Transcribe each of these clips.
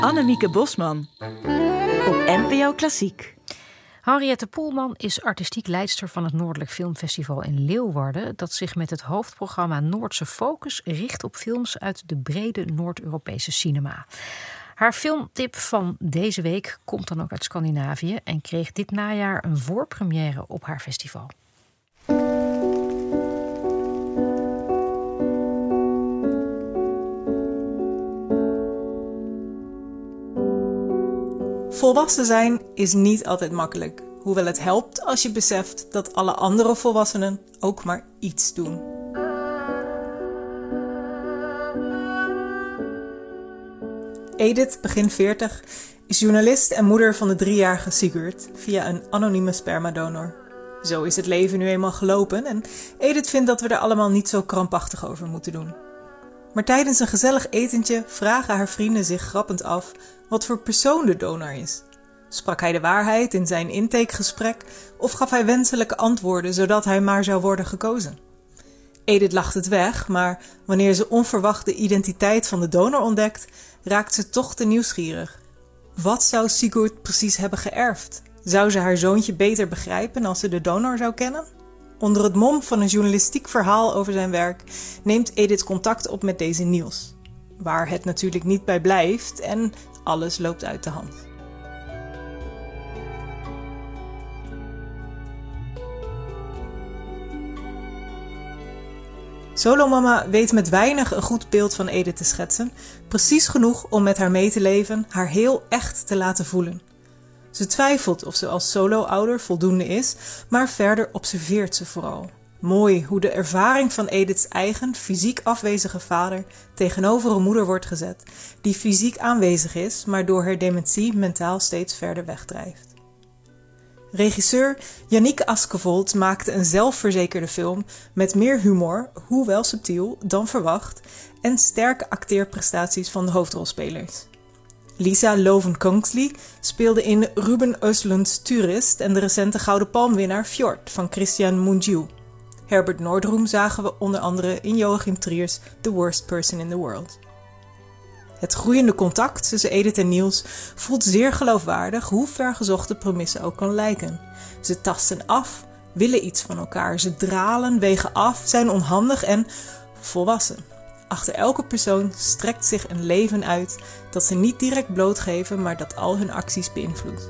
Annemieke Bosman op NPO Klassiek. Henriette Poelman is artistiek leidster van het Noordelijk Filmfestival in Leeuwarden, dat zich met het hoofdprogramma Noordse Focus richt op films uit de brede Noord-Europese cinema. Haar filmtip van deze week komt dan ook uit Scandinavië en kreeg dit najaar een voorpremière op haar festival. Volwassen zijn is niet altijd makkelijk, hoewel het helpt als je beseft dat alle andere volwassenen ook maar iets doen. Edith, begin 40, is journalist en moeder van de 3-jarige Sigurd via een anonieme spermadonor. Zo is het leven nu eenmaal gelopen en Edith vindt dat we er allemaal niet zo krampachtig over moeten doen. Maar tijdens een gezellig etentje vragen haar vrienden zich grappend af wat voor persoon de donor is. Sprak hij de waarheid in zijn intakegesprek of gaf hij wenselijke antwoorden zodat hij maar zou worden gekozen? Edith lacht het weg, maar wanneer ze onverwacht de identiteit van de donor ontdekt, raakt ze toch te nieuwsgierig. Wat zou Sigurd precies hebben geërfd? Zou ze haar zoontje beter begrijpen als ze de donor zou kennen? Onder het mom van een journalistiek verhaal over zijn werk neemt Edith contact op met deze Niels. Waar het natuurlijk niet bij blijft en alles loopt uit de hand. Solomama weet met weinig een goed beeld van Edith te schetsen, precies genoeg om met haar mee te leven, haar heel echt te laten voelen. Ze twijfelt of ze als solo-ouder voldoende is, maar verder observeert ze vooral. Mooi hoe de ervaring van Edith's eigen fysiek afwezige vader tegenover een moeder wordt gezet, die fysiek aanwezig is, maar door haar dementie mentaal steeds verder wegdrijft. Regisseur Yannick Askevold maakte een zelfverzekerde film met meer humor, hoewel subtiel, dan verwacht en sterke acteerprestaties van de hoofdrolspelers. Lisa Loven-Kingsley speelde in Ruben Östlunds Toerist en de recente Gouden Palmwinnaar Fjord van Christian Mungiu. Herbert Nordrum zagen we onder andere in Joachim Trier's The Worst Person in the World. Het groeiende contact tussen Edith en Niels voelt zeer geloofwaardig, hoe vergezocht de premisse ook kan lijken. Ze tasten af, willen iets van elkaar, ze dralen, wegen af, zijn onhandig en volwassen. Achter elke persoon strekt zich een leven uit dat ze niet direct blootgeven, maar dat al hun acties beïnvloedt.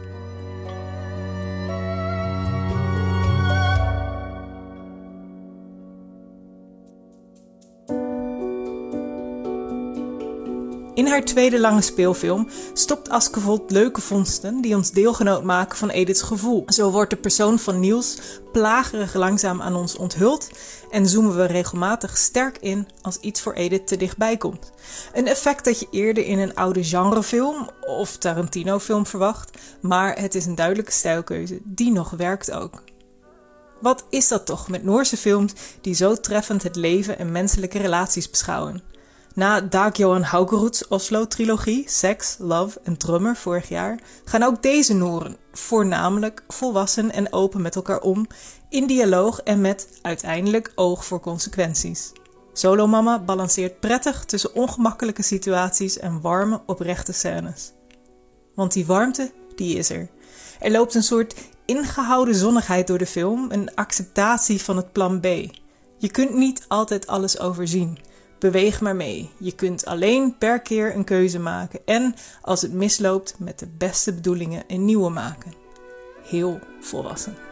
In haar tweede lange speelfilm stopt Askevold leuke vondsten die ons deelgenoot maken van Edith's gevoel. Zo wordt de persoon van Niels plagerig langzaam aan ons onthuld en zoomen we regelmatig sterk in als iets voor Edith te dichtbij komt. Een effect dat je eerder in een oude genrefilm of Tarantino-film verwacht, maar het is een duidelijke stijlkeuze die nog werkt ook. Wat is dat toch met Noorse films die zo treffend het leven en menselijke relaties beschouwen? Na Dag Johan Haugerud's Oslo-trilogie, Sex, Love en Drummer vorig jaar, gaan ook deze Nooren voornamelijk volwassen en open met elkaar om, in dialoog en met uiteindelijk oog voor consequenties. Solomama balanceert prettig tussen ongemakkelijke situaties en warme, oprechte scènes. Want die warmte, die is er. Er loopt een soort ingehouden zonnigheid door de film, een acceptatie van het plan B. Je kunt niet altijd alles overzien. Beweeg maar mee. Je kunt alleen per keer een keuze maken en, als het misloopt, met de beste bedoelingen een nieuwe maken. Heel volwassen.